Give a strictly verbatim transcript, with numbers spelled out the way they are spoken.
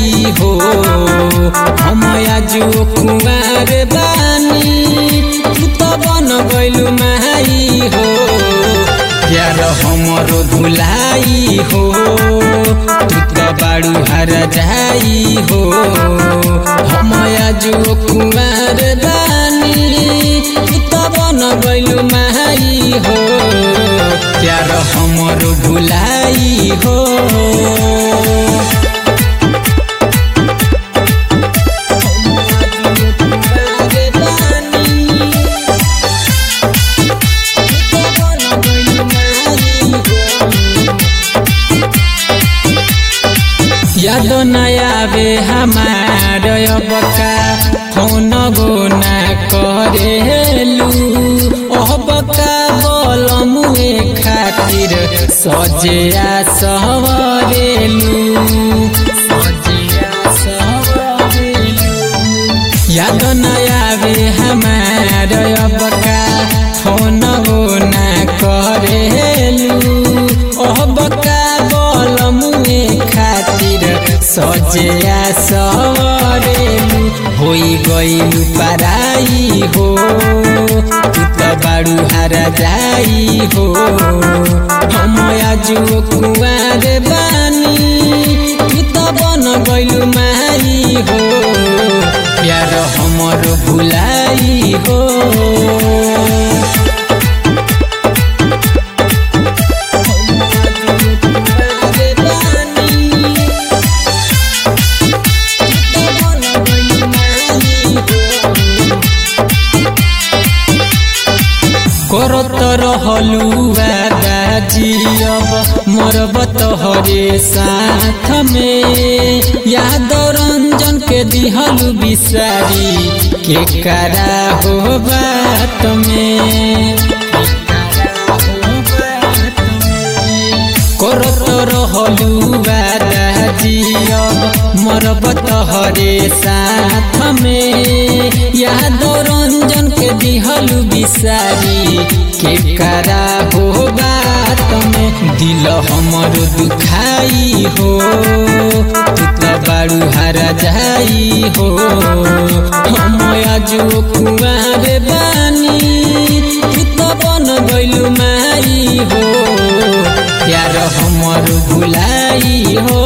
जाई हो हम आजो कुंवार बानी तू तो बन गइलु माई हो प्यार हमरो भुलाई हो तू तो बाड़ू हर जाई हो हम आजो कुंवार बानी तू तो बन गइलु माई हो प्यार हमरो भुलाई हो याद नया बे हमार बका फोन गोना करेलू ओह बका बोल मुए खातिर सजिया सहरेलू याद नया बे हमार बका फोन गोना करेलू ओह बका बोल मुए खातिर सजिया सवरेलू होई गइलु पराई हो तू तो बाड़ू हरा जाई हो हम आजो कुंवार बानी तू तो बन गइलु माई हो प्यार हमरो भुलाई हो करत रहलू दादाजी अब मरब तोहरे साथ में याद रंजन के दिहलू बिसारी के करा हो बात में करत रहलू दादाजी अब मरब तोहरे साथ में याद रंजन के दिहलू बिसारी के करा हो बात में दिल हमरो दुखाई हो तू तो बाड़ू हरा जाई हो हम आजो कुंवार बानी तू तो बन गइलु माई हो प्यार हमरो भुलाई हो।